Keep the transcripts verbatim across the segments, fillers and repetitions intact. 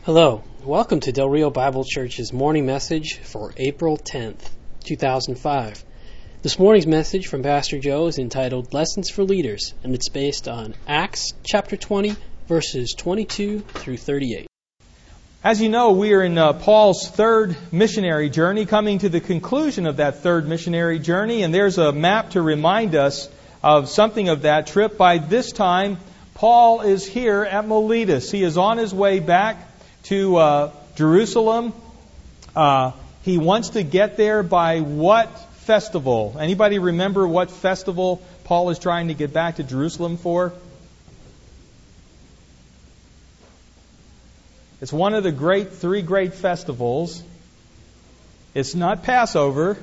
Hello, welcome to Del Rio Bible Church's morning message for April tenth, two thousand five. This morning's message from Pastor Joe is entitled Lessons for Leaders, and it's based on Acts chapter twenty, verses twenty-two through thirty-eight. As you know, we are in uh, Paul's third missionary journey, coming to the conclusion of that third missionary journey, and there's a map to remind us of something of that trip. By this time, Paul is here at Miletus. He is on his way back to uh, Jerusalem. Uh, he wants to get there by what festival? Anybody remember what festival Paul is trying to get back to Jerusalem for? It's one of the great three great festivals. It's not Passover.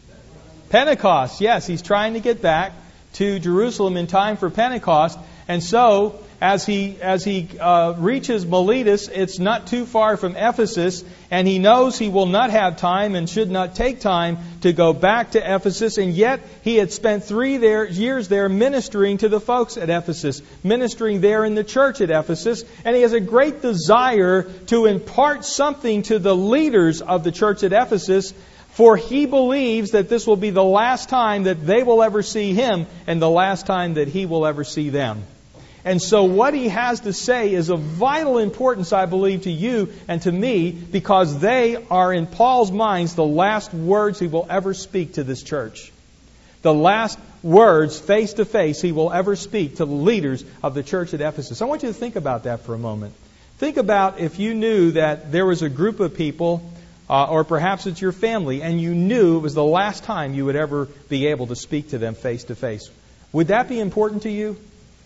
Pentecost. Yes, he's trying to get back to Jerusalem in time for Pentecost. And so, as he as he uh, reaches Miletus, it's not too far from Ephesus, and he knows he will not have time and should not take time to go back to Ephesus, and yet he had spent three there, years there ministering to the folks at Ephesus, ministering there in the church at Ephesus, and he has a great desire to impart something to the leaders of the church at Ephesus, for he believes that this will be the last time that they will ever see him and the last time that he will ever see them. And so what he has to say is of vital importance, I believe, to you and to me, because they are, in Paul's minds, the last words he will ever speak to this church. The last words, face to face, he will ever speak to the leaders of the church at Ephesus. I want you to think about that for a moment. Think about if you knew that there was a group of people, uh, or perhaps it's your family, and you knew it was the last time you would ever be able to speak to them face to face. Would that be important to you?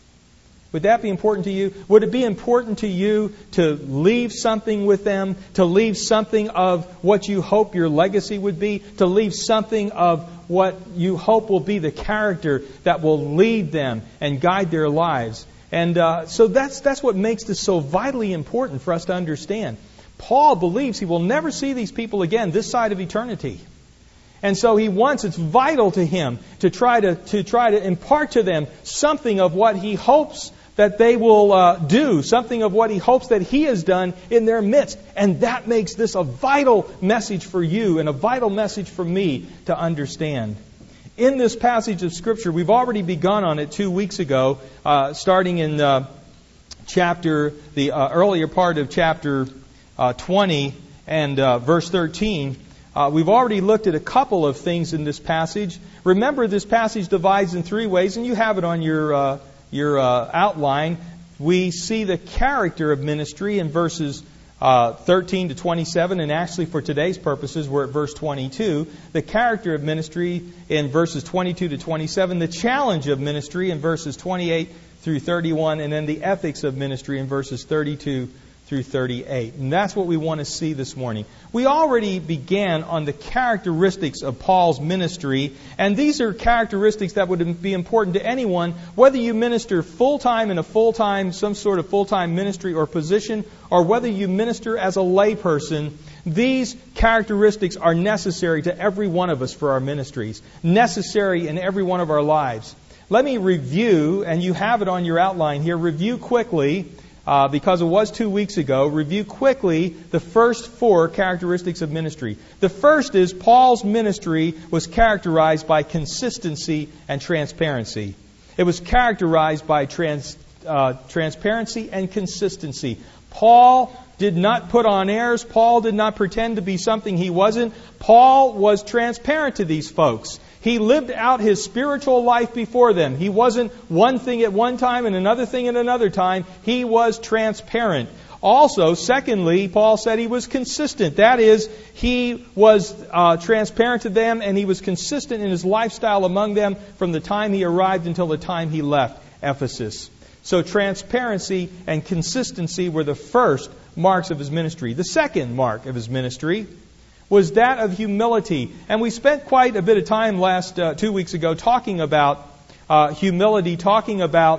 Would that be important to you? Would it be important to you to leave something with them, to leave something of what you hope your legacy would be, to leave something of what you hope will be the character that will lead them and guide their lives? And uh, so that's that's what makes this so vitally important for us to understand. Paul believes he will never see these people again this side of eternity. And so he wants, it's vital to him to try to, to try to impart to them something of what he hopes that they will uh, do, something of what he hopes that he has done in their midst. And that makes this a vital message for you and a vital message for me to understand. In this passage of Scripture, we've already begun on it two weeks ago, uh, starting in uh, chapter, the uh, earlier part of chapter uh, twenty and uh, verse thirteen. Uh, we've already looked at a couple of things in this passage. Remember, this passage divides in three ways, and you have it on your uh, your uh, outline. We see the character of ministry in verses uh, thirteen to twenty-seven, and actually for today's purposes, we're at verse twenty-two. The character of ministry in verses twenty-two to twenty-seven, the challenge of ministry in verses twenty-eight through thirty-one, and then the ethics of ministry in verses thirty-two through thirty-eight. And that's what we want to see this morning. We already began on the characteristics of Paul's ministry, and these are characteristics that would be important to anyone, whether you minister full-time in a full-time, some sort of full-time ministry or position, or whether you minister as a layperson. These characteristics are necessary to every one of us for our ministries, necessary in every one of our lives. Let me review, and you have it on your outline here, review quickly, Uh, because it was two weeks ago, review quickly the first four characteristics of ministry. The first is Paul's ministry was characterized by consistency and transparency. It was characterized by trans, uh, transparency and consistency. Paul did not put on airs. Paul did not pretend to be something he wasn't. Paul was transparent to these folks. He lived out his spiritual life before them. He wasn't one thing at one time and another thing at another time. He was transparent. Also, secondly, Paul said he was consistent. That is, he was uh, transparent to them and he was consistent in his lifestyle among them from the time he arrived until the time he left Ephesus. So transparency and consistency were the first marks of his ministry. The second mark of his ministry was that of humility. And we spent quite a bit of time last uh, two weeks ago talking about uh, humility, talking about,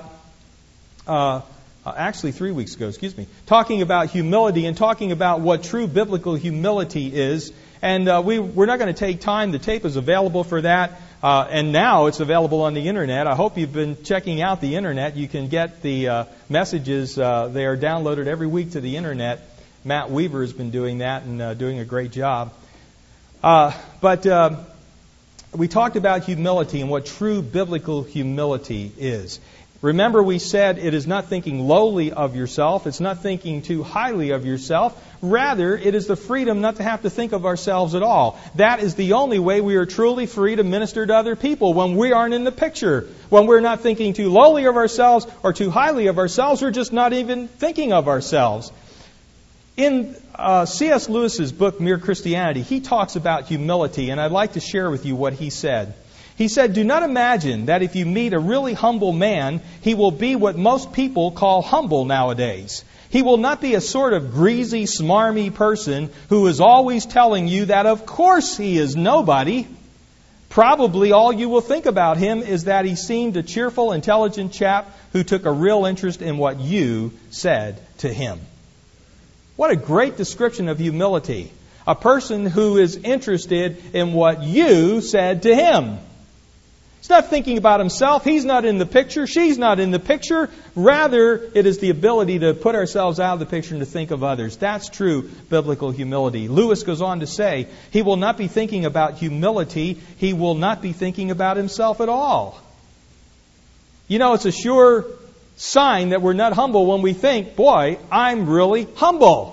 uh, uh, actually three weeks ago, excuse me, talking about humility and talking about what true biblical humility is. And uh, we, we're not going to take time. The tape is available for that. Uh, and now it's available on the Internet. I hope you've been checking out the Internet. You can get the uh, messages. Uh, they are downloaded every week to the Internet. Matt Weaver has been doing that and uh, doing a great job. Uh, but uh, we talked about humility and what true biblical humility is. Remember, we said it is not thinking lowly of yourself. It's not thinking too highly of yourself. Rather, it is the freedom not to have to think of ourselves at all. That is the only way we are truly free to minister to other people, when we aren't in the picture. When we're not thinking too lowly of ourselves or too highly of ourselves, we're just not even thinking of ourselves. In uh, C S Lewis's book, Mere Christianity, he talks about humility, and I'd like to share with you what he said. He said, "Do not imagine that if you meet a really humble man, he will be what most people call humble nowadays. He will not be a sort of greasy, smarmy person who is always telling you that of course he is nobody. Probably all you will think about him is that he seemed a cheerful, intelligent chap who took a real interest in what you said to him." What a great description of humility. A person who is interested in what you said to him. He's not thinking about himself. He's not in the picture. She's not in the picture. Rather, it is the ability to put ourselves out of the picture and to think of others. That's true biblical humility. Lewis goes on to say, he will not be thinking about humility. He will not be thinking about himself at all. You know, it's a sure sign that we're not humble when we think, boy, I'm really humble.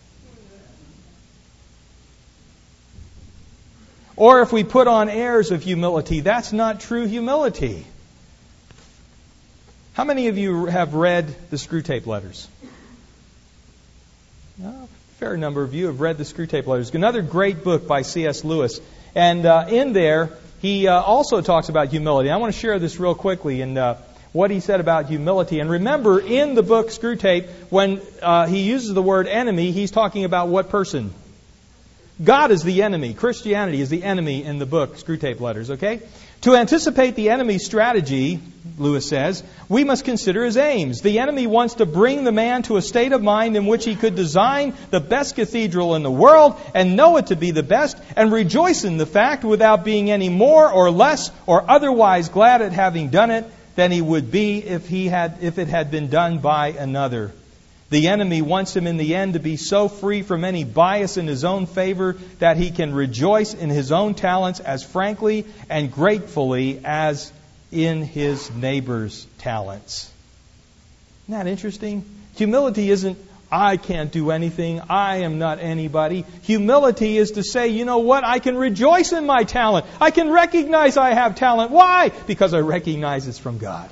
Or if we put on airs of humility, that's not true humility. How many of you have read the Screwtape Letters? A fair number of you have read the Screwtape Letters. Another great book by C S Lewis. And uh, in there, he uh, also talks about humility. I want to share this real quickly and uh, what he said about humility. And remember, in the book Screwtape, when uh, he uses the word enemy, he's talking about what person? God is the enemy. Christianity is the enemy in the book, Screwtape Letters, okay? To anticipate the enemy's strategy, Lewis says, we must consider his aims. The enemy wants to bring the man to a state of mind in which he could design the best cathedral in the world and know it to be the best and rejoice in the fact without being any more or less or otherwise glad at having done it than he would be if he had if it had been done by another. The enemy wants him in the end to be so free from any bias in his own favor that he can rejoice in his own talents as frankly and gratefully as in his neighbor's talents. Isn't that interesting? Humility isn't, I can't do anything, I am not anybody. Humility is to say, you know what, I can rejoice in my talent. I can recognize I have talent. Why? Because I recognize it's from God.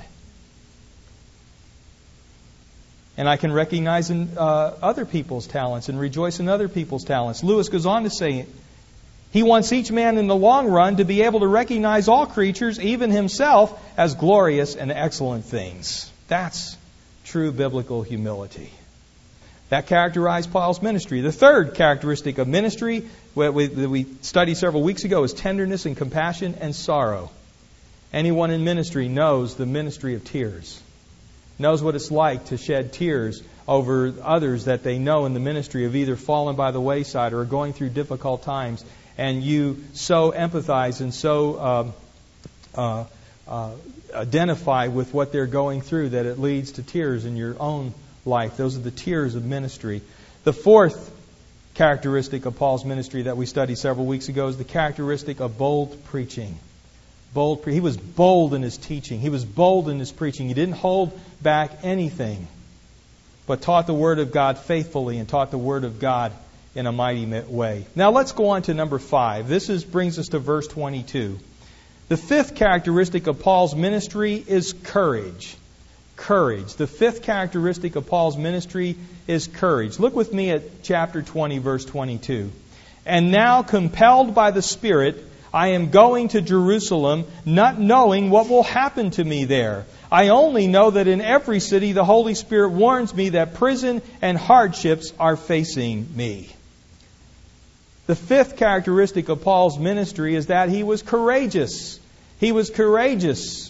And I can recognize in uh, other people's talents and rejoice in other people's talents. Lewis goes on to say, he wants each man in the long run to be able to recognize all creatures, even himself, as glorious and excellent things. That's true biblical humility. That characterized Paul's ministry. The third characteristic of ministry that we, that we studied several weeks ago is tenderness and compassion and sorrow. Anyone in ministry knows the ministry of tears. Knows what it's like to shed tears over others that they know in the ministry have either fallen by the wayside or are going through difficult times. And you so empathize and so um, uh, uh, identify with what they're going through that it leads to tears in your own life. Those are the tears of ministry. The fourth characteristic of Paul's ministry that we studied several weeks ago is the characteristic of bold preaching. Bold. He was bold in his teaching. He was bold in his preaching. He didn't hold back anything, but taught the Word of God faithfully and taught the Word of God in a mighty way. Now let's go on to number five. This is brings us to verse twenty-two. The fifth characteristic of Paul's ministry is courage. Courage. The fifth characteristic of Paul's ministry is courage. Look with me at chapter twenty, verse twenty-two. And now, compelled by the Spirit, I am going to Jerusalem, not knowing what will happen to me there. I only know that in every city the Holy Spirit warns me that prison and hardships are facing me. The fifth characteristic of Paul's ministry is that he was courageous. He was courageous.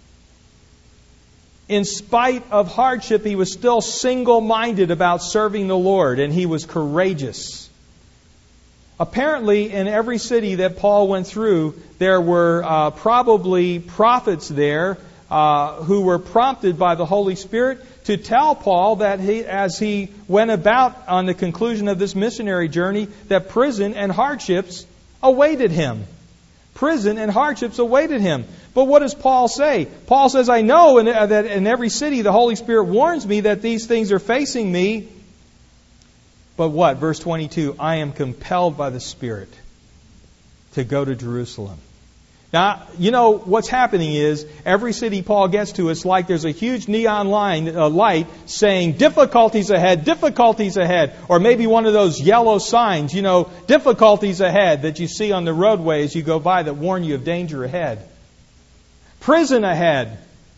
In spite of hardship, he was still single-minded about serving the Lord, and he was courageous. Apparently, in every city that Paul went through, there were uh, probably prophets there uh, who were prompted by the Holy Spirit to tell Paul that he, as he went about on the conclusion of this missionary journey, that prison and hardships awaited him. Prison and hardships awaited him. But what does Paul say? Paul says, I know in, uh, that in every city the Holy Spirit warns me that these things are facing me. But what? Verse twenty-two, I am compelled by the Spirit to go to Jerusalem. Now, you know, what's happening is, every city Paul gets to, it's like there's a huge neon line, uh, light saying, difficulties ahead, difficulties ahead. Or maybe one of those yellow signs, you know, difficulties ahead that you see on the roadway as you go by that warn you of danger ahead. Prison ahead.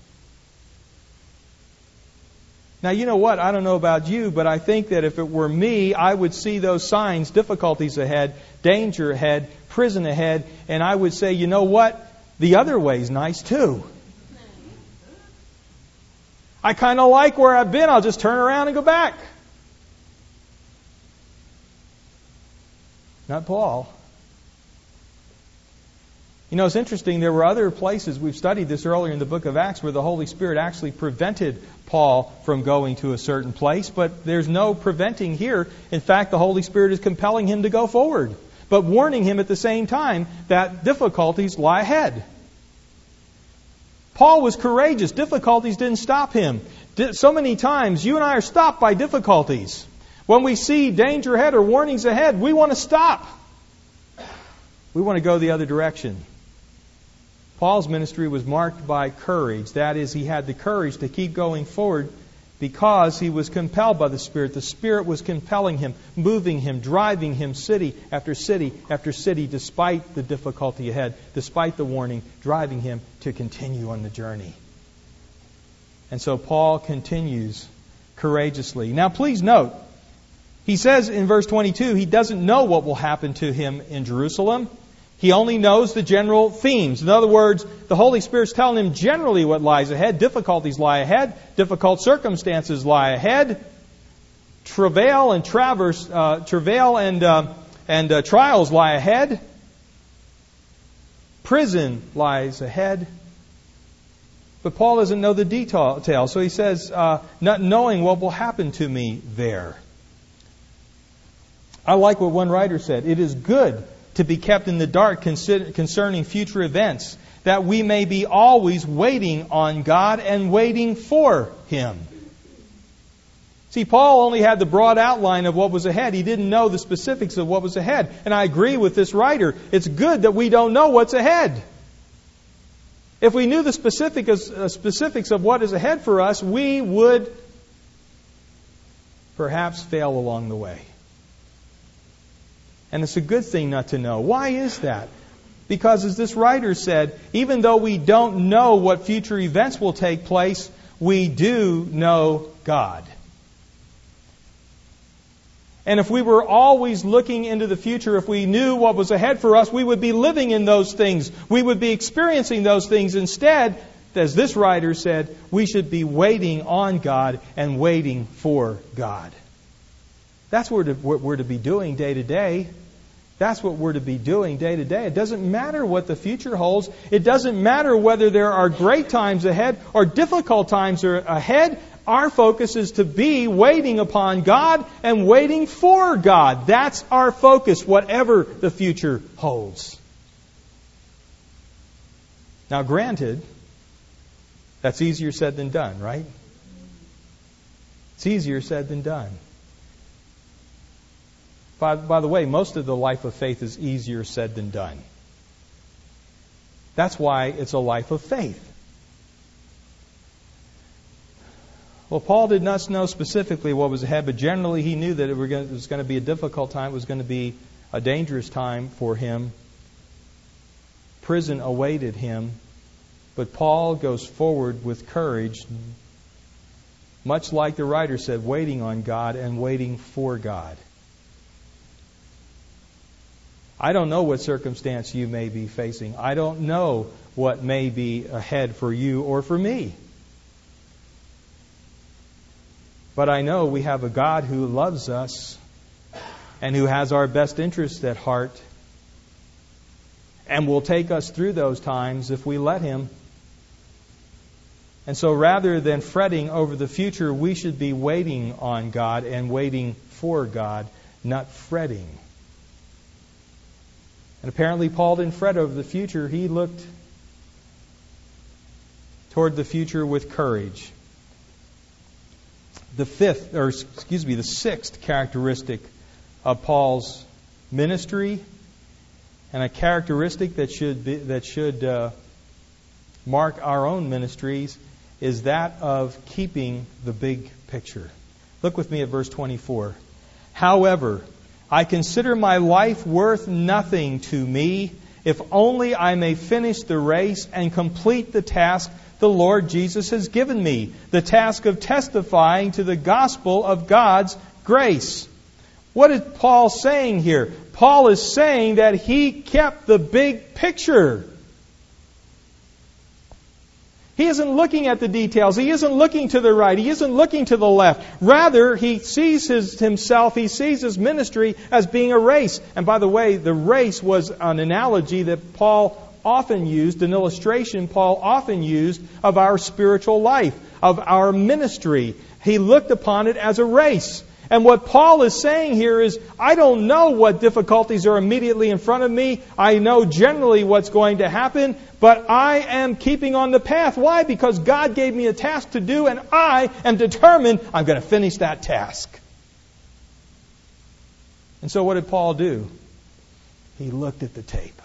Now, you know what? I don't know about you, but I think that if it were me, I would see those signs, difficulties ahead, danger ahead, prison ahead, and I would say, you know what? The other way's nice too. I kind of like where I've been. I'll just turn around and go back. Not Paul. You know, it's interesting, there were other places, we've studied this earlier in the book of Acts, where the Holy Spirit actually prevented Paul from going to a certain place, but there's no preventing here. In fact, the Holy Spirit is compelling him to go forward, but warning him at the same time that difficulties lie ahead. Paul was courageous. Difficulties didn't stop him. So many times, you and I are stopped by difficulties. When we see danger ahead or warnings ahead, we want to stop. We want to go the other direction. Paul's ministry was marked by courage. That is, he had the courage to keep going forward because he was compelled by the Spirit. The Spirit was compelling him, moving him, driving him city after city after city, despite the difficulty ahead, despite the warning, driving him to continue on the journey. And so Paul continues courageously. Now please note, he says in verse twenty-two, he doesn't know what will happen to him in Jerusalem. He only knows the general themes. In other words, the Holy Spirit's telling him generally what lies ahead. Difficulties lie ahead. Difficult circumstances lie ahead. Travail and traverse, uh, travail and uh, and uh, trials lie ahead. Prison lies ahead. But Paul doesn't know the detail, so he says, uh, not knowing what will happen to me there. I like what one writer said. It is good to be kept in the dark concerning future events, that we may be always waiting on God and waiting for Him. See, Paul only had the broad outline of what was ahead. He didn't know the specifics of what was ahead. And I agree with this writer. It's good that we don't know what's ahead. If we knew the specifics, uh, specifics of what is ahead for us, we would perhaps fail along the way. And it's a good thing not to know. Why is that? Because as this writer said, even though we don't know what future events will take place, we do know God. And if we were always looking into the future, if we knew what was ahead for us, we would be living in those things. We would be experiencing those things. Instead, as this writer said, we should be waiting on God and waiting for God. That's what we're to, what we're to be doing day to day. That's what we're to be doing day to day. It doesn't matter what the future holds. It doesn't matter whether there are great times ahead or difficult times are ahead. Our focus is to be waiting upon God and waiting for God. That's our focus, whatever the future holds. Now, granted, that's easier said than done, right? It's easier said than done. By, by the way, most of the life of faith is easier said than done. That's why it's a life of faith. Well, Paul did not know specifically what was ahead, but generally he knew that it was going to be a difficult time. It was going to be a dangerous time for him. Prison awaited him. But Paul goes forward with courage, much like the writer said, waiting on God and waiting for God. I don't know what circumstance you may be facing. I don't know what may be ahead for you or for me. But I know we have a God who loves us and who has our best interests at heart and will take us through those times if we let Him. And so rather than fretting over the future, we should be waiting on God and waiting for God, not fretting. And apparently Paul didn't fret over the future. He looked toward the future with courage. The fifth, or excuse me, the sixth characteristic of Paul's ministry, and a characteristic that should be, that should uh, mark our own ministries, is that of keeping the big picture. Look with me at verse twenty-four. However, I consider my life worth nothing to me, if only I may finish the race and complete the task the Lord Jesus has given me, the task of testifying to the gospel of God's grace. What is Paul saying here? Paul is saying that he kept the big picture. He isn't looking at the details. He isn't looking to the right. He isn't looking to the left. Rather, he sees his, himself, he sees his ministry as being a race. And by the way, the race was an analogy that Paul often used, an illustration Paul often used of our spiritual life, of our ministry. He looked upon it as a race. And what Paul is saying here is, I don't know what difficulties are immediately in front of me. I know generally what's going to happen, but I am keeping on the path. Why? Because God gave me a task to do, and I am determined I'm going to finish that task. And so what did Paul do? He looked at the tape.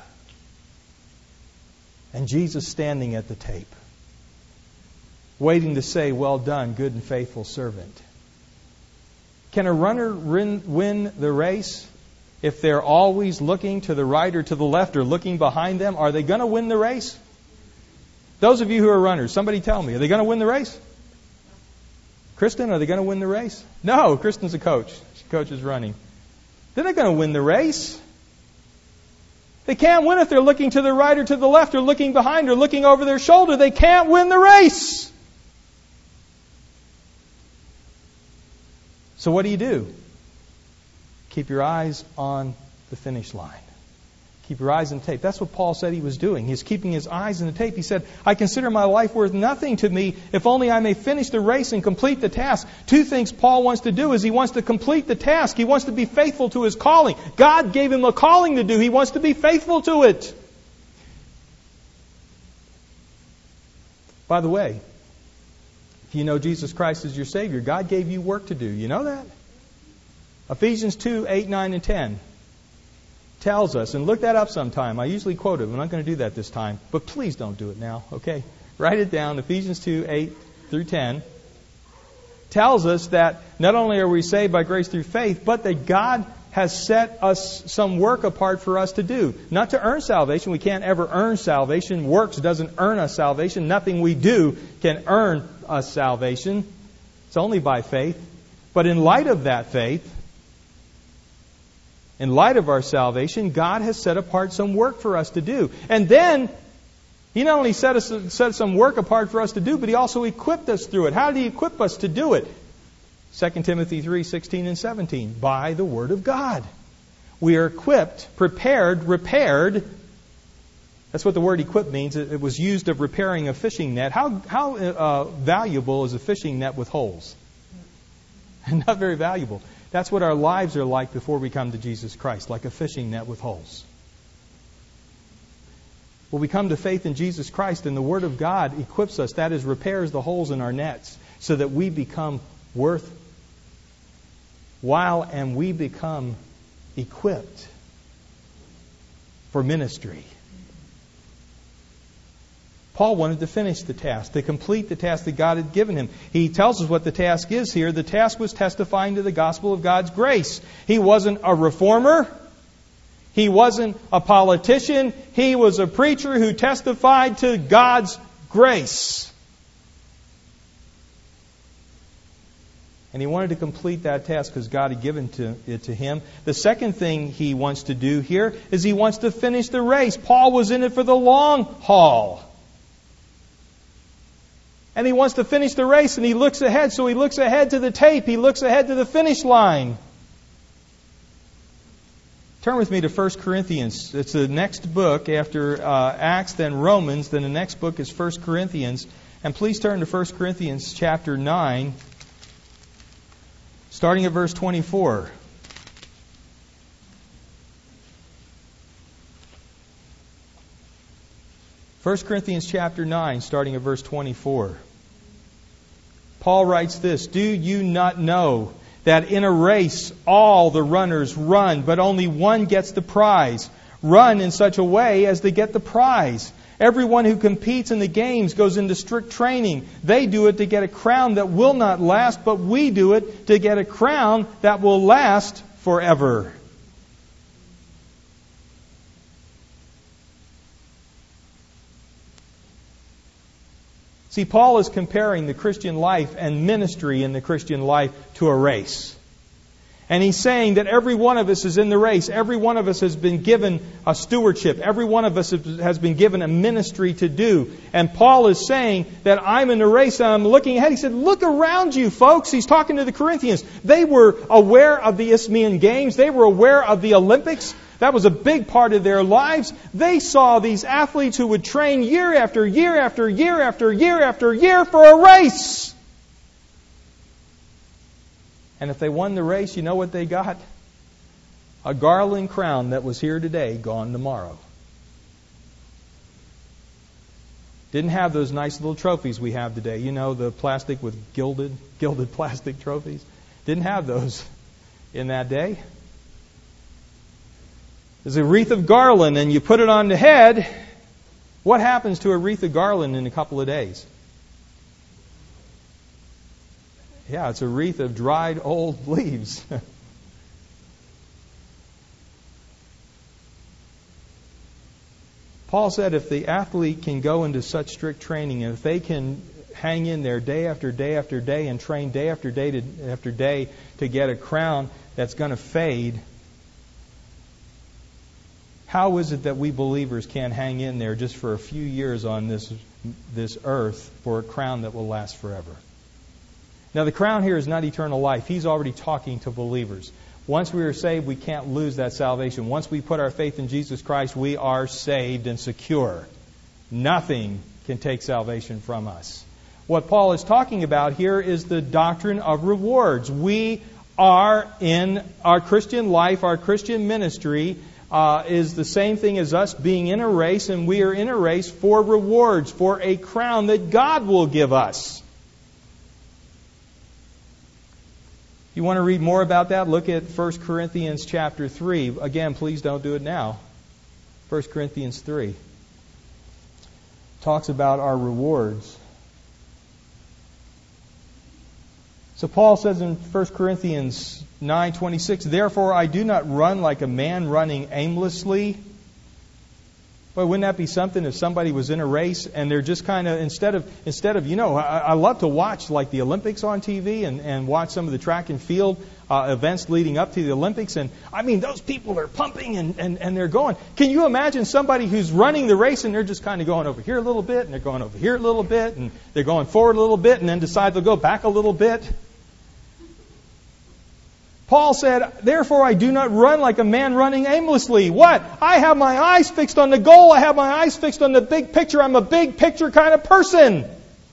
And Jesus standing at the tape, waiting to say, well done, good and faithful servant. Can a runner win the race if they're always looking to the right or to the left or looking behind them? Are they going to win the race? Those of you who are runners, somebody tell me, are they going to win the race? Kristen, are they going to win the race? No, Kristen's a coach. She coaches running. They're not going to win the race. They can't win if they're looking to the right or to the left or looking behind or looking over their shoulder. They can't win the race. So what do you do? Keep your eyes on the finish line. Keep your eyes on the tape. That's what Paul said he was doing. He's keeping his eyes on the tape. He said, I consider my life worth nothing to me, if only I may finish the race and complete the task. Two things Paul wants to do is he wants to complete the task. He wants to be faithful to his calling. God gave him a calling to do. He wants to be faithful to it. By the way, if you know Jesus Christ as your Savior, God gave you work to do. You know that? Ephesians two, eight, nine, and ten tells us, and look that up sometime. I usually quote it. I'm not going to do that this time. But please don't do it now, okay? Write it down. Ephesians two, eight through ten tells us that not only are we saved by grace through faith, but that God has set us some work apart for us to do. Not to earn salvation. We can't ever earn salvation. Works doesn't earn us salvation. Nothing we do can earn us salvation. It's only by faith. But in light of that faith, in light of our salvation, God has set apart some work for us to do. And then, He not only set, us, set some work apart for us to do, but He also equipped us through it. How did He equip us to do it? Second Timothy three, sixteen and seventeen. By the Word of God. We are equipped, prepared, repaired. That's what the word equip means. It was used of repairing a fishing net. How, how uh, valuable is a fishing net with holes? Not very valuable. That's what our lives are like before we come to Jesus Christ, like a fishing net with holes. Well, we come to faith in Jesus Christ, and the Word of God equips us. That is, repairs the holes in our nets so that we become worthwhile and we become equipped for ministry. Paul wanted to finish the task, to complete the task that God had given him. He tells us what the task is here. The task was testifying to the gospel of God's grace. He wasn't a reformer. He wasn't a politician. He was a preacher who testified to God's grace. And he wanted to complete that task because God had given to, it to him. The second thing he wants to do here is he wants to finish the race. Paul was in it for the long haul. And he wants to finish the race, and he looks ahead. So he looks ahead to the tape. He looks ahead to the finish line. Turn with me to First Corinthians. It's the next book after uh, Acts, then Romans. Then the next book is First Corinthians. And please turn to First Corinthians chapter nine, starting at verse twenty-four. First Corinthians chapter nine, starting at verse twenty-four. Paul writes this, "Do you not know that in a race all the runners run, but only one gets the prize? Run in such a way as to get the prize. Everyone who competes in the games goes into strict training. They do it to get a crown that will not last, but we do it to get a crown that will last forever." See, Paul is comparing the Christian life and ministry in the Christian life to a race. And he's saying that every one of us is in the race. Every one of us has been given a stewardship. Every one of us has been given a ministry to do. And Paul is saying that I'm in the race and I'm looking ahead. He said, look around you, folks. He's talking to the Corinthians. They were aware of the Isthmian Games. They were aware of the Olympics. That was a big part of their lives. They saw these athletes who would train year after year after year after year after year for a race. And if they won the race, you know what they got? A garland crown that was here today, gone tomorrow. Didn't have those nice little trophies we have today. You know, the plastic with gilded, gilded plastic trophies. Didn't have those in that day. There's a wreath of garland and you put it on the head. What happens to a wreath of garland in a couple of days? Yeah, it's a wreath of dried old leaves. Paul said if the athlete can go into such strict training, and if they can hang in there day after day after day and train day after day to, after day to get a crown that's going to fade, how is it that we believers can't hang in there just for a few years on this this earth for a crown that will last forever? Now, the crown here is not eternal life. He's already talking to believers. Once we are saved, we can't lose that salvation. Once we put our faith in Jesus Christ, we are saved and secure. Nothing can take salvation from us. What Paul is talking about here is the doctrine of rewards. We are in our Christian life, our Christian ministry, uh, is the same thing as us being in a race, and we are in a race for rewards, for a crown that God will give us. You want to read more about that? Look at First Corinthians chapter three. Again, please don't do it now. First Corinthians three talks about our rewards. So Paul says in First Corinthians nine twenty-six, "Therefore I do not run like a man running aimlessly." Well, wouldn't that be something if somebody was in a race and they're just kind of, instead of, instead of you know, I, I love to watch like the Olympics on T V and, and watch some of the track and field uh, events leading up to the Olympics. And I mean, those people are pumping and, and, and they're going. Can you imagine somebody who's running the race and they're just kind of going over here a little bit and they're going over here a little bit and they're going forward a little bit and then decide they'll go back a little bit? Paul said, "Therefore I do not run like a man running aimlessly." What? I have my eyes fixed on the goal. I have my eyes fixed on the big picture. I'm a big picture kind of person.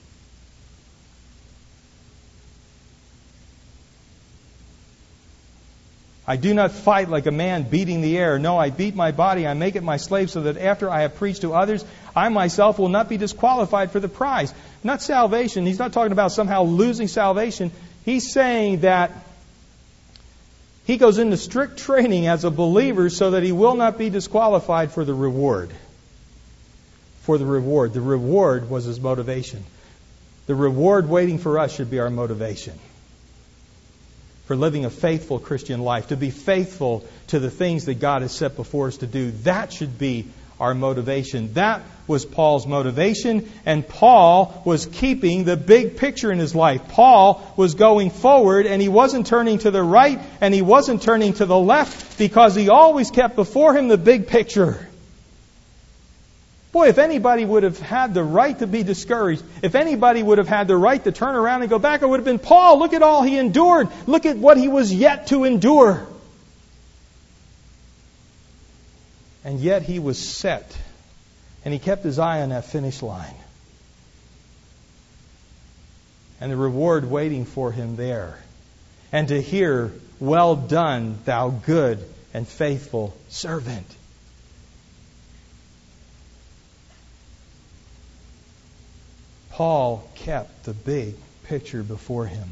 "I do not fight like a man beating the air. No, I beat my body. I make it my slave so that after I have preached to others, I myself will not be disqualified for the prize." Not salvation. He's not talking about somehow losing salvation. He's saying that he goes into strict training as a believer so that he will not be disqualified for the reward. For the reward. The reward was his motivation. The reward waiting for us should be our motivation. For living a faithful Christian life. To be faithful to the things that God has set before us to do. That should be our motivation. That was Paul's motivation, and Paul was keeping the big picture in his life. Paul was going forward, and he wasn't turning to the right, and he wasn't turning to the left, because he always kept before him the big picture. Boy, if anybody would have had the right to be discouraged, if anybody would have had the right to turn around and go back, it would have been Paul. Look at all he endured. Look at what he was yet to endure. And yet he was set. And he kept his eye on that finish line. and the reward waiting for him there. And to hear, "Well done, thou good and faithful servant." Paul kept the big picture before him.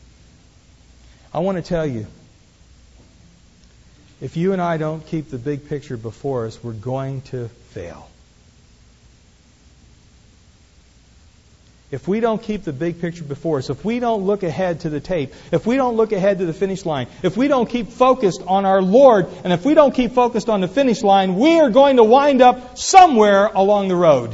I want to tell you, if you and I don't keep the big picture before us, we're going to fail. If we don't keep the big picture before us, if we don't look ahead to the tape, if we don't look ahead to the finish line, if we don't keep focused on our Lord, and if we don't keep focused on the finish line, we are going to wind up somewhere along the road.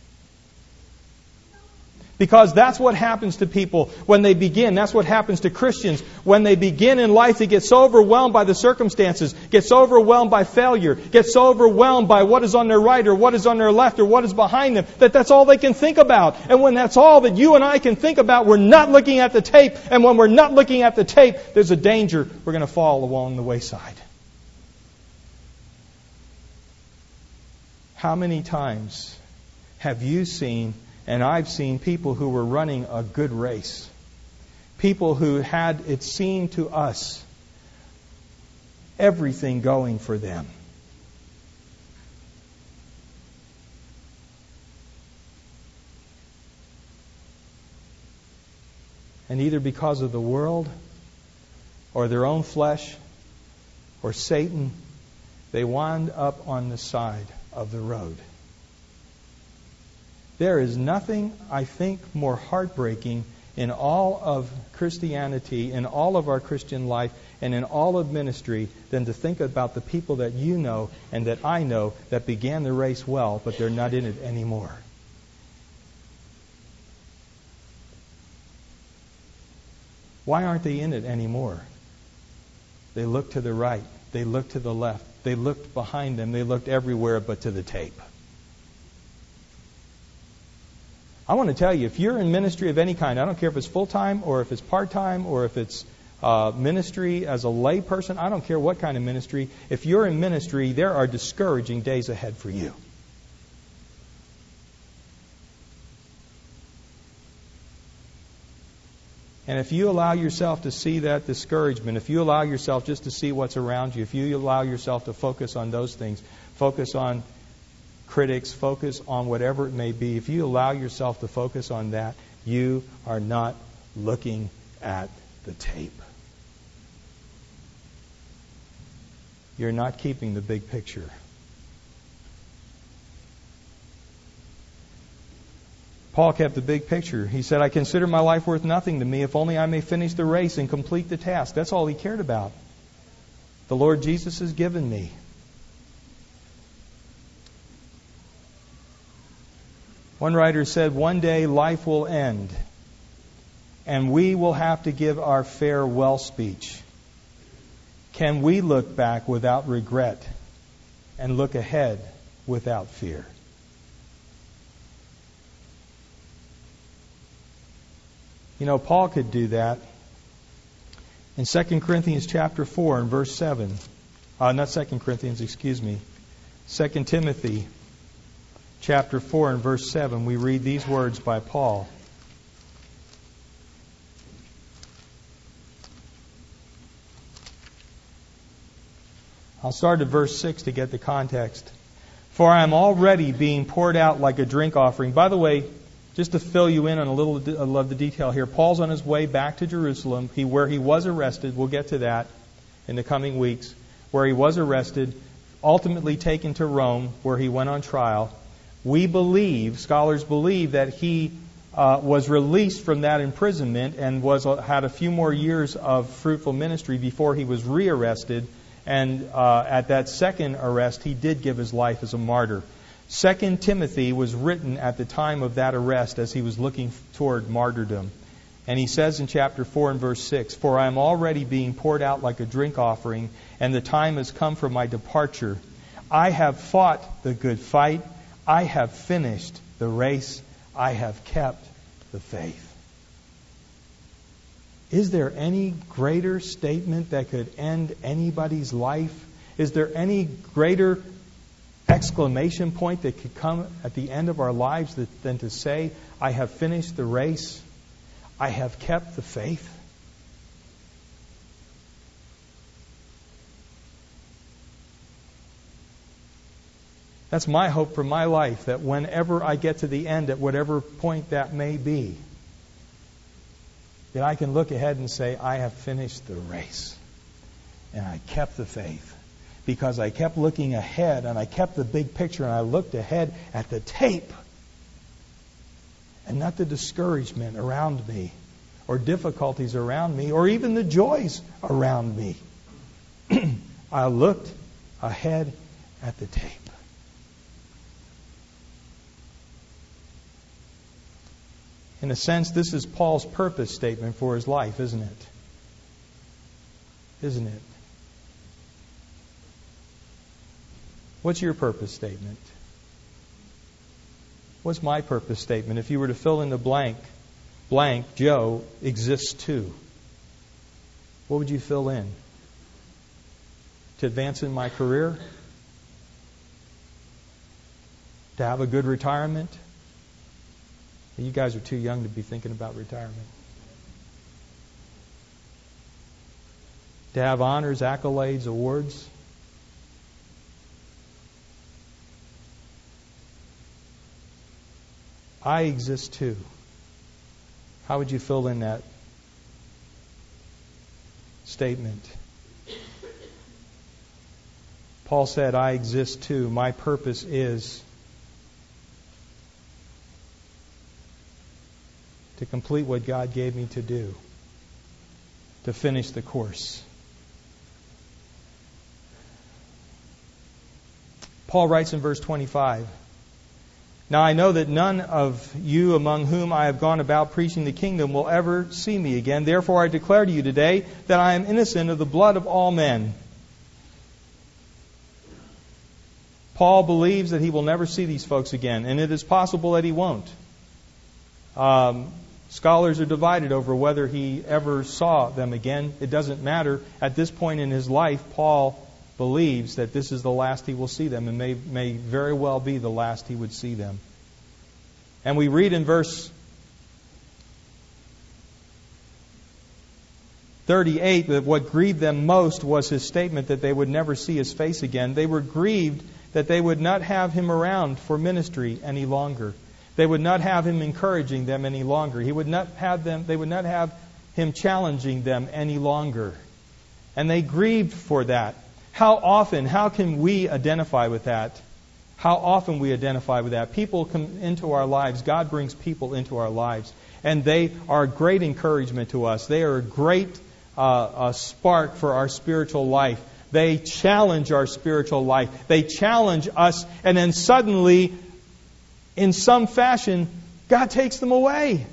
Because that's what happens to people when they begin. That's what happens to Christians when they begin in life. They get so overwhelmed by the circumstances, get so overwhelmed by failure, get so overwhelmed by what is on their right or what is on their left or what is behind them, that that's all they can think about. And when that's all that you and I can think about, we're not looking at the tape. And when we're not looking at the tape, there's a danger we're going to fall along the wayside. How many times have you seen, and I've seen, people who were running a good race? People who had, it seemed to us, everything going for them. And either because of the world, or their own flesh, or Satan, they wound up on the side of the road. There is nothing, I think, more heartbreaking in all of Christianity, in all of our Christian life, and in all of ministry than to think about the people that you know and that I know that began the race well, but they're not in it anymore. Why aren't they in it anymore? They looked to the right. They looked to the left. They looked behind them. They looked everywhere but to the tape. I want to tell you, if you're in ministry of any kind, I don't care if it's full-time or if it's part-time or if it's uh, ministry as a lay person, I don't care what kind of ministry. If you're in ministry, there are discouraging days ahead for you. And if you allow yourself to see that discouragement, if you allow yourself just to see what's around you, if you allow yourself to focus on those things, focus on critics, focus on whatever it may be, if you allow yourself to focus on that, you are not looking at the tape. You're not keeping the big picture. Paul kept the big picture. He said, "I consider my life worth nothing to me if only I may finish the race and complete the task." That's all he cared about. The Lord Jesus has given me. One writer said, "One day life will end, and we will have to give our farewell speech. Can we look back without regret and look ahead without fear?" You know, Paul could do that. In Second Corinthians chapter four and verse seven, uh, not Second Corinthians, excuse me, Second Timothy chapter four and verse seven, we read these words by Paul. I'll start at verse six to get the context. "For I am already being poured out like a drink offering." By the way, just to fill you in on a little of the detail here, Paul's on his way back to Jerusalem, he, where he was arrested. We'll get to that in the coming weeks. Where he was arrested, ultimately taken to Rome, where he went on trial. We believe, scholars believe, that he uh, was released from that imprisonment and was had a few more years of fruitful ministry before he was rearrested. And uh, at that second arrest, he did give his life as a martyr. Second Timothy was written at the time of that arrest as he was looking toward martyrdom. And he says in chapter four and verse six, "For I am already being poured out like a drink offering, and the time has come for my departure. I have fought the good fight. I have finished the race. I have kept the faith." Is there any greater statement that could end anybody's life? Is there any greater exclamation point that could come at the end of our lives that, than to say, "I have finished the race. I have kept the faith. That's my hope for my life, that whenever I get to the end, at whatever point that may be, that I can look ahead and say, I have finished the race. And I kept the faith. Because I kept looking ahead, and I kept the big picture, and I looked ahead at the tape. And not the discouragement around me, or difficulties around me, or even the joys around me. I looked ahead at the tape. In a sense, this is Paul's purpose statement for his life, isn't it? Isn't it? What's your purpose statement? What's my purpose statement? If you were to fill in the blank, blank, Joe exists too. What would you fill in? To advance in my career? To have a good retirement? You guys are too young to be thinking about retirement. To have honors, accolades, awards. I exist too. How would you fill in that statement? Paul said, I exist too. My purpose is to complete what God gave me to do, to finish the course. Paul writes in verse twenty-five, Now I know that none of you among whom I have gone about preaching the kingdom will ever see me again. Therefore I declare to you today that I am innocent of the blood of all men. Paul believes that he will never see these folks again, and it is possible that he won't. Um, Scholars are divided over whether he ever saw them again. It doesn't matter. At this point in his life, Paul believes that this is the last he will see them, and may, may very well be the last he would see them. And we read in verse thirty-eight that what grieved them most was his statement that they would never see his face again. They were grieved that they would not have him around for ministry any longer. They would not have him encouraging them any longer. He would not have them, they would not have him challenging them any longer. And they grieved for that. How often, how can we identify with that? How often we identify with that? People come into our lives. God brings people into our lives. And they are a great encouragement to us. They are a great uh, a spark for our spiritual life. They challenge our spiritual life. They challenge us. And then suddenly, in some fashion, God takes them away.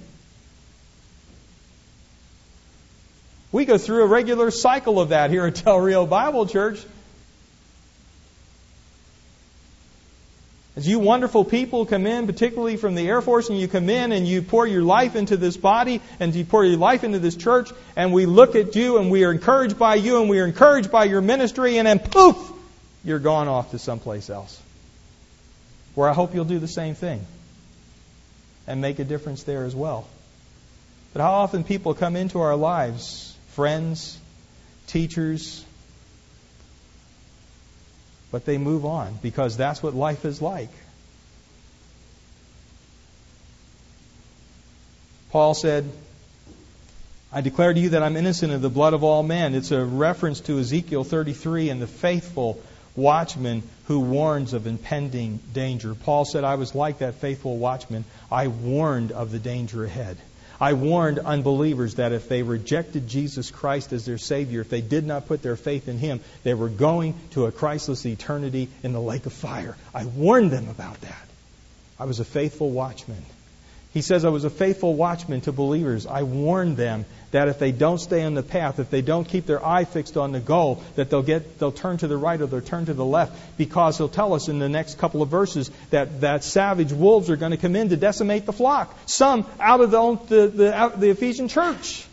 We go through a regular cycle of that here at Del Rio Bible Church. As you wonderful people come in, particularly from the Air Force, and you come in and you pour your life into this body and you pour your life into this church, and we look at you and we are encouraged by you and we are encouraged by your ministry, and then poof, you're gone off to someplace else. Where I hope you'll do the same thing and make a difference there as well. But how often people come into our lives, friends, teachers, but they move on because that's what life is like. Paul said, I declare to you that I'm innocent of the blood of all men. It's a reference to Ezekiel thirty-three and the faithful watchman who warns of impending danger. Paul said, I was like that faithful watchman. I warned of the danger ahead. I warned unbelievers that if they rejected Jesus Christ as their Savior, if they did not put their faith in Him, they were going to a Christless eternity in the lake of fire. I warned them about that. I was a faithful watchman. He says I was a faithful watchman to believers. I warned them that if they don't stay on the path, if they don't keep their eye fixed on the goal, that they'll get they'll turn to the right or they'll turn to the left, because He'll tell us in the next couple of verses that, that savage wolves are going to come in to decimate the flock. Some out of the, the, the, out the Ephesian church.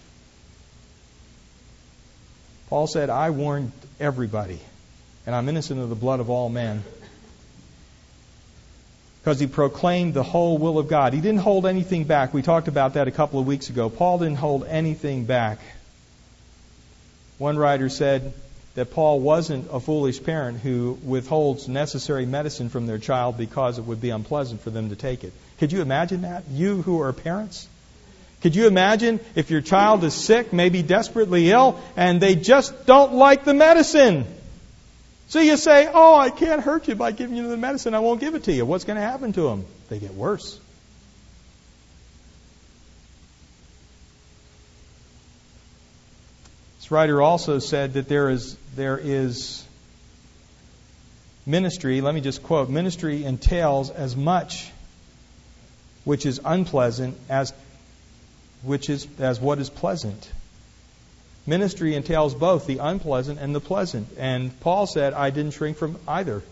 Paul said, I warned everybody, and I'm innocent of the blood of all men. because he proclaimed the whole will of God. He didn't hold anything back. We talked about that a couple of weeks ago. Paul didn't hold anything back. One writer said that Paul wasn't a foolish parent who withholds necessary medicine from their child because it would be unpleasant for them to take it. Could you imagine that? You who are parents? Could you imagine if your child is sick, maybe desperately ill, and they just don't like the medicine? So you say, oh, I can't hurt you by giving you the medicine. I won't give it to you. What's going to happen to them? They get worse. This writer also said that there is there is ministry, let me just quote, ministry entails as much which is unpleasant as which is as what is pleasant. Ministry entails both the unpleasant and the pleasant. And Paul said, I didn't shrink from either.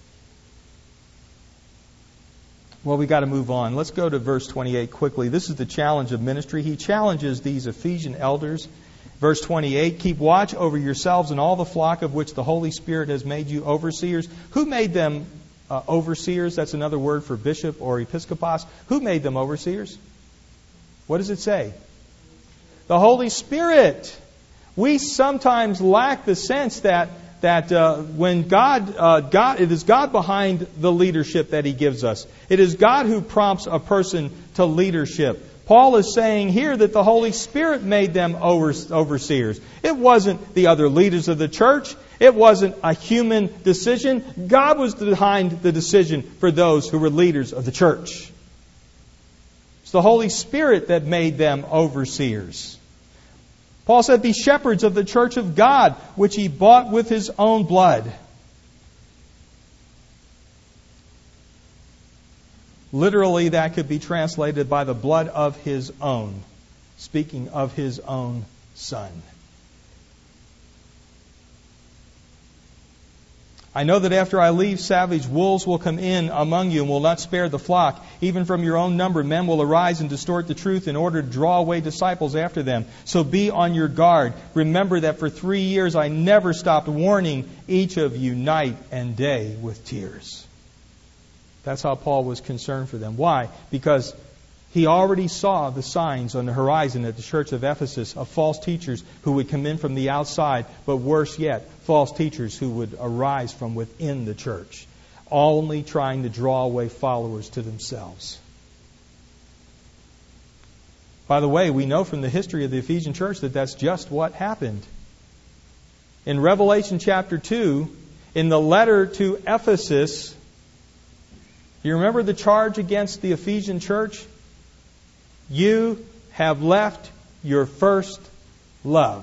Well, we got to move on. Let's go to verse twenty-eight quickly. This is the challenge of ministry. He challenges these Ephesian elders. Verse twenty-eight, keep watch over yourselves and all the flock of which the Holy Spirit has made you overseers. Who made them uh, overseers? That's another word for bishop or episkopos. Who made them overseers? What does it say? The Holy Spirit. We sometimes lack the sense that that uh, when God, uh, God, it is God behind the leadership that He gives us. It is God who prompts a person to leadership. Paul is saying here that the Holy Spirit made them overseers. It wasn't the other leaders of the church. It wasn't a human decision. God was behind the decision for those who were leaders of the church. It's the Holy Spirit that made them overseers. Paul said, be shepherds of the church of God, which He bought with His own blood. Literally, that could be translated by the blood of His own, speaking of His own Son. I know that after I leave, savage wolves will come in among you and will not spare the flock. Even from your own number, men will arise and distort the truth in order to draw away disciples after them. So be on your guard. Remember that for three years I never stopped warning each of you night and day with tears. That's how Paul was concerned for them. Why? Because he already saw the signs on the horizon at the church of Ephesus of false teachers who would come in from the outside, but worse yet, false teachers who would arise from within the church, only trying to draw away followers to themselves. By the way, we know from the history of the Ephesian church that that's just what happened. In Revelation chapter two, in the letter to Ephesus, you remember the charge against the Ephesian church? You have left your first love.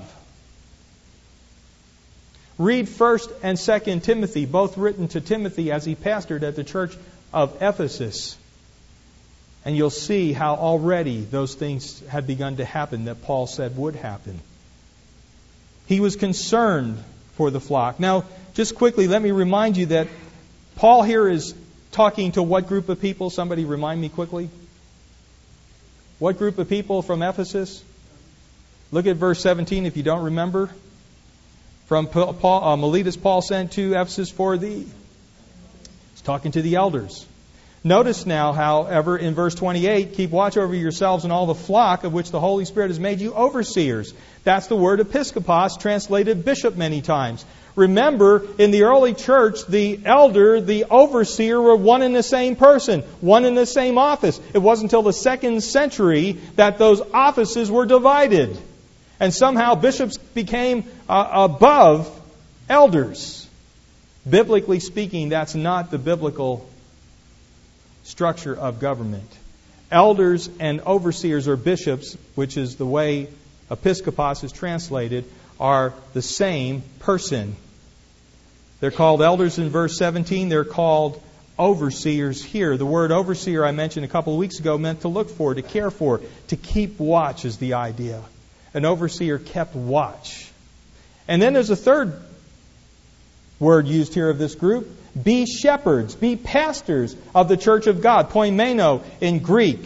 Read First and Second Timothy, both written to Timothy as he pastored at the church of Ephesus. And you'll see how already those things had begun to happen that Paul said would happen. He was concerned for the flock. Now, just quickly, let me remind you that Paul here is talking to what group of people? Somebody remind me quickly. What group of people from Ephesus? Look at verse seventeen if you don't remember. From Paul, uh, Miletus Paul sent to Ephesus for thee. He's talking to the elders. Notice now, however, in verse twenty-eight, keep watch over yourselves and all the flock of which the Holy Spirit has made you overseers. That's the word episkopos, translated bishop many times. Remember, in the early church, the elder, the overseer were one and the same person, one in the same office. It wasn't until the second century that those offices were divided. And somehow bishops became uh, above elders. Biblically speaking, that's not the biblical structure of government. Elders and overseers or bishops, which is the way episkopos is translated, are the same person. They're called elders in verse seventeen. They're called overseers here. The word overseer I mentioned a couple of weeks ago meant to look for, to care for, to keep watch is the idea. An overseer kept watch. And then there's a third word used here of this group. Be shepherds, be pastors of the church of God. Poimeno in Greek.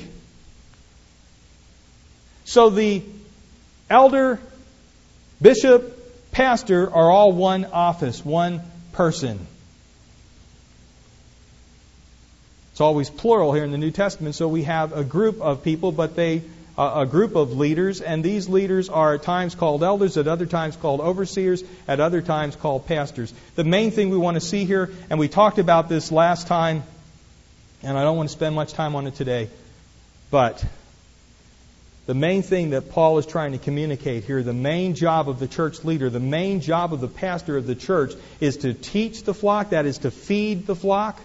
So the elder, bishop, pastor are all one office, one person. It's always plural here in the New Testament, so we have a group of people, but they uh, a group of leaders, and these leaders are at times called elders, at other times called overseers, at other times called pastors. The main thing we want to see here, and we talked about this last time, and I don't want to spend much time on it today, but the main thing that Paul is trying to communicate here, the main job of the church leader, the main job of the pastor of the church is to teach the flock, that is to feed the flock,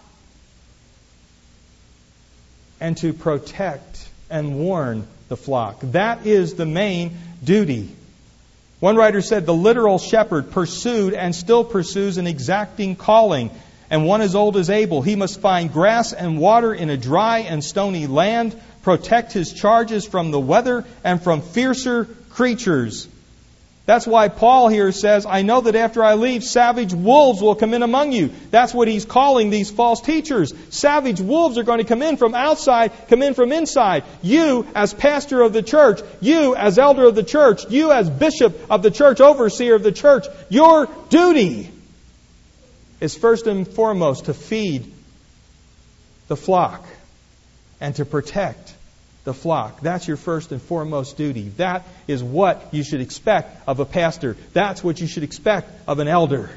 and to protect and warn the flock. That is the main duty. One writer said, the literal shepherd pursued and still pursues an exacting calling, and one as old as Abel. He must find grass and water in a dry and stony land, protect his charges from the weather and from fiercer creatures. That's why Paul here says, I know that after I leave, savage wolves will come in among you. That's what he's calling these false teachers. Savage wolves are going to come in from outside, come in from inside. You, as pastor of the church, you, as elder of the church, you, as bishop of the church, overseer of the church, your duty is first and foremost to feed the flock and to protect the flock. That's your first and foremost duty. That is what you should expect of a pastor. That's what you should expect of an elder.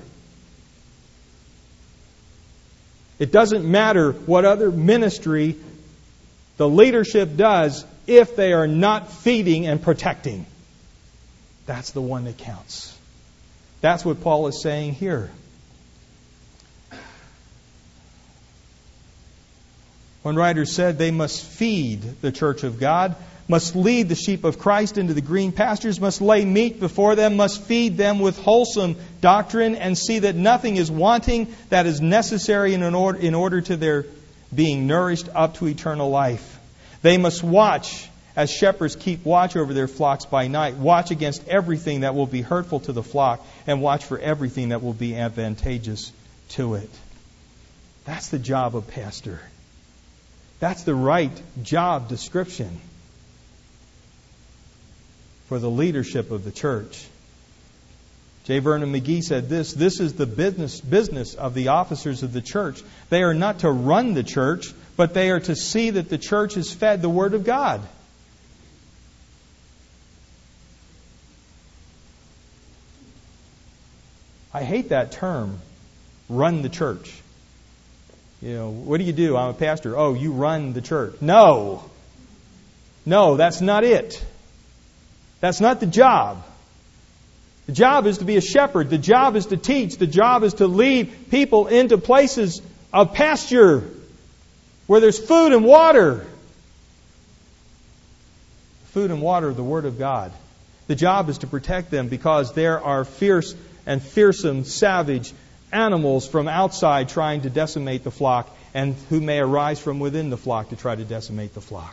It doesn't matter what other ministry the leadership does if they are not feeding and protecting. That's the one that counts. That's what Paul is saying here. One writer said they must feed the church of God, must lead the sheep of Christ into the green pastures, must lay meat before them, must feed them with wholesome doctrine, and see that nothing is wanting that is necessary in order, in order to their being nourished up to eternal life. They must watch as shepherds keep watch over their flocks by night, watch against everything that will be hurtful to the flock, and watch for everything that will be advantageous to it. That's the job of pastor. That's the right job description for the leadership of the church. J. Vernon McGee said this, this is the business business of the officers of the church. They are not to run the church, but they are to see that the church is fed the Word of God. I hate that term, run the church. You know, what do you do? I'm a pastor. Oh, you run the church. No. No, that's not it. That's not the job. The job is to be a shepherd. The job is to teach. The job is to lead people into places of pasture where there's food and water. Food and water of the Word of God. The job is to protect them because there are fierce and fearsome, savage animals from outside trying to decimate the flock, and who may arise from within the flock to try to decimate the flock.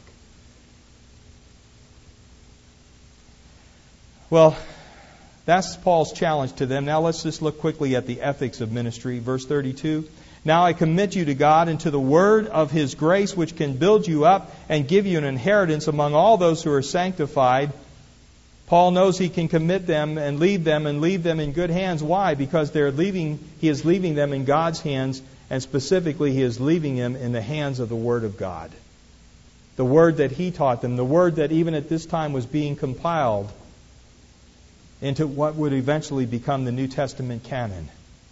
Well, that's Paul's challenge to them. Now let's just look quickly at the ethics of ministry. Verse thirty-two. Now I commit you to God and to the word of His grace, which can build you up and give you an inheritance among all those who are sanctified. Paul knows he can commit them and lead them and leave them in good hands. Why? Because they're leaving, he is leaving them in God's hands, and specifically he is leaving them in the hands of the Word of God. The Word that he taught them, the Word that even at this time was being compiled into what would eventually become the New Testament canon.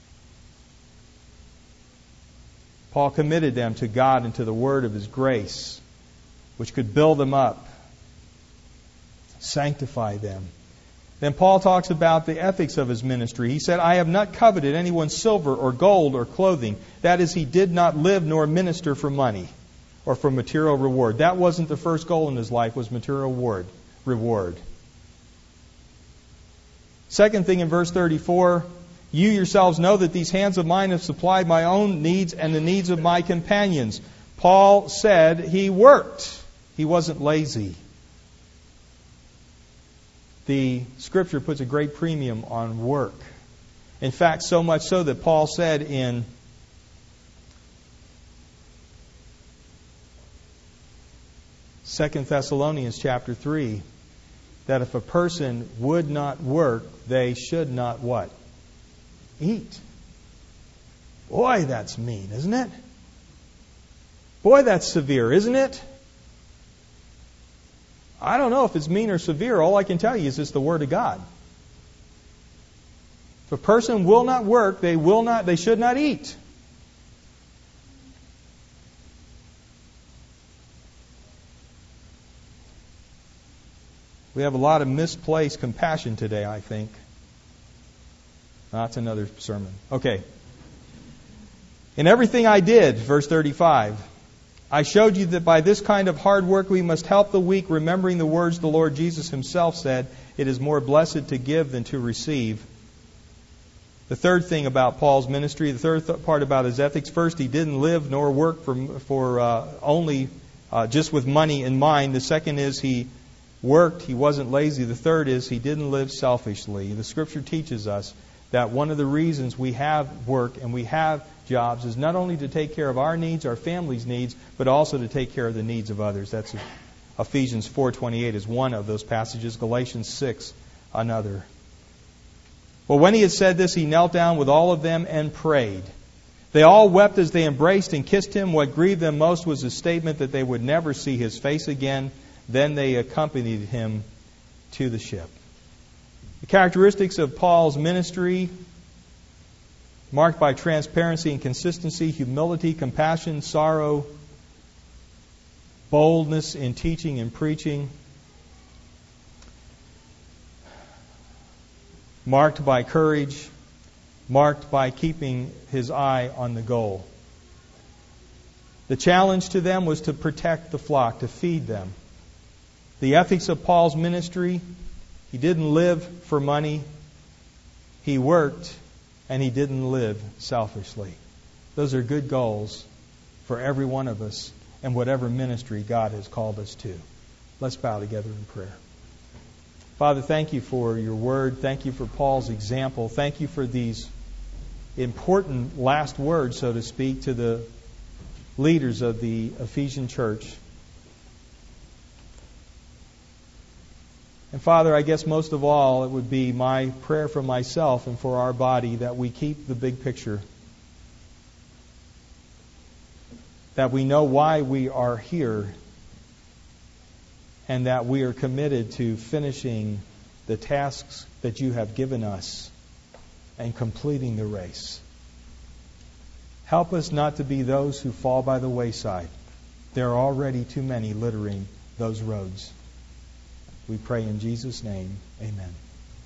Paul committed them to God and to the Word of His grace, which could build them up, sanctify them. Then Paul talks about the ethics of his ministry. He said, I have not coveted anyone's silver or gold or clothing. That is, he did not live nor minister for money or for material reward. That wasn't the first goal in his life, was material reward. reward. Second thing in verse thirty-four, you yourselves know that these hands of mine have supplied my own needs and the needs of my companions. Paul said he worked. He wasn't lazy. The Scripture puts a great premium on work. In fact, so much so that Paul said in Second Thessalonians chapter three that if a person would not work, they should not what? Eat. Boy, that's mean, isn't it? Boy, that's severe, isn't it? I don't know if it's mean or severe. All I can tell you is it's the Word of God. If a person will not work, they will not, they should not eat. We have a lot of misplaced compassion today, I think. That's another sermon. Okay. In everything I did, verse thirty-five, I showed you that by this kind of hard work we must help the weak, remembering the words the Lord Jesus Himself said, it is more blessed to give than to receive. The third thing about Paul's ministry, the third th- part about his ethics, first, he didn't live nor work for, for uh, only uh, just with money in mind. The second is he worked, he wasn't lazy. The third is he didn't live selfishly. The Scripture teaches us that one of the reasons we have work and we have jobs is not only to take care of our needs, our family's needs, but also to take care of the needs of others. That's Ephesians four twenty-eight is one of those passages. Galatians six, another. Well, when he had said this, he knelt down with all of them and prayed. They all wept as they embraced and kissed him. What grieved them most was his statement that they would never see his face again. Then they accompanied him to the ship. The characteristics of Paul's ministry, marked by transparency and consistency, humility, compassion, sorrow, boldness in teaching and preaching, marked by courage, marked by keeping his eye on the goal. The challenge to them was to protect the flock, to feed them. The ethics of Paul's ministry, he didn't live for money. He worked, and he didn't live selfishly. Those are good goals for every one of us and whatever ministry God has called us to. Let's bow together in prayer. Father, thank you for your word. Thank you for Paul's example. Thank you for these important last words, so to speak, to the leaders of the Ephesian church. And Father, I guess most of all, it would be my prayer for myself and for our body that we keep the big picture. That we know why we are here, and that we are committed to finishing the tasks that you have given us and completing the race. Help us not to be those who fall by the wayside. There are already too many littering those roads. We pray in Jesus' name. Amen.